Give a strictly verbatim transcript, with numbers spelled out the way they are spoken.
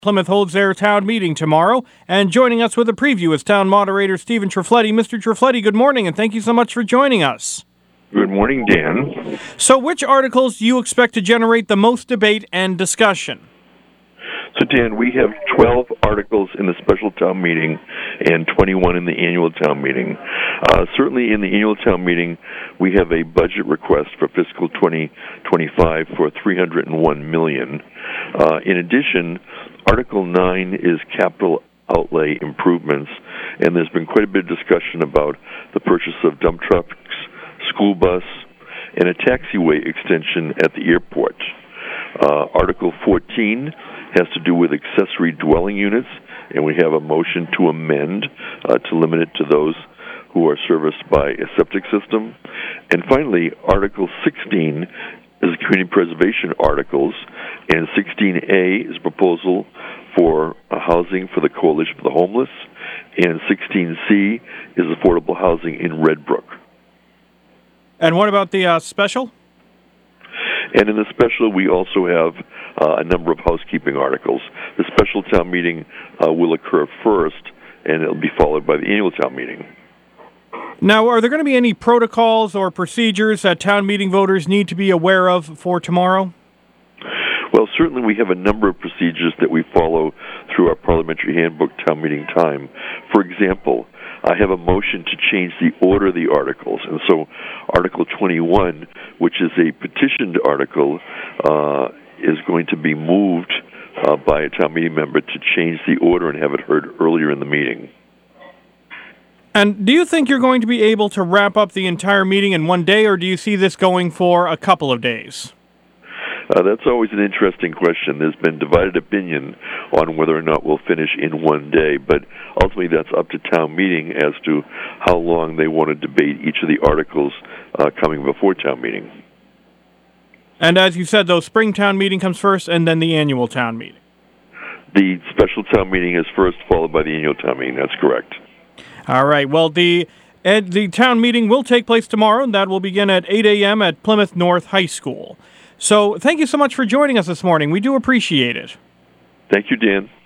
Plymouth holds their town meeting tomorrow, and joining us with a preview is town moderator Stephen Trifletti. Mister Trifletti, good morning, and thank you so much for joining us. Good morning, Dan. So which articles do you expect to generate the most debate and discussion? So, Dan, we have twelve articles in the special town meeting and twenty-one in the annual town meeting. Uh, certainly in the annual town meeting, we have a budget request for fiscal twenty twenty-five for three hundred one million dollars. Uh, in addition, Article nine is capital outlay improvements, and there's been quite a bit of discussion about the purchase of dump trucks, school bus, and a taxiway extension at the airport. Uh, Article fourteen has to do with accessory dwelling units, and we have a motion to amend uh, to limit it to those who are serviced by a septic system. And finally, Article sixteen is community preservation articles, and sixteen A is a proposal for uh, housing for the Coalition for the Homeless, and sixteen C is affordable housing in Red Brook. And what about the uh, special? And in the special, we also have uh, a number of housekeeping articles. The special town meeting uh, will occur first, and it'll be followed by the annual town meeting. Now, are there going to be any protocols or procedures that town meeting voters need to be aware of for tomorrow? Well, certainly we have a number of procedures that we follow through our parliamentary handbook town meeting time. For example, I have a motion to change the order of the articles, and so Article twenty-one, which is a petitioned article, uh, is going to be moved uh, by a town meeting member to change the order and have it heard earlier in the meeting. And do you think you're going to be able to wrap up the entire meeting in one day, or do you see this going for a couple of days? Uh, that's always an interesting question. There's been divided opinion on whether or not we'll finish in one day, but ultimately that's up to town meeting as to how long they want to debate each of the articles uh, coming before town meeting. And as you said, though, spring town meeting comes first and then the annual town meeting. The special town meeting is first, followed by the annual town meeting. That's correct. All right. Well, the ed, the town meeting will take place tomorrow, and that will begin at eight a.m. at Plymouth North High School. So thank you so much for joining us this morning. We do appreciate it. Thank you, Dan.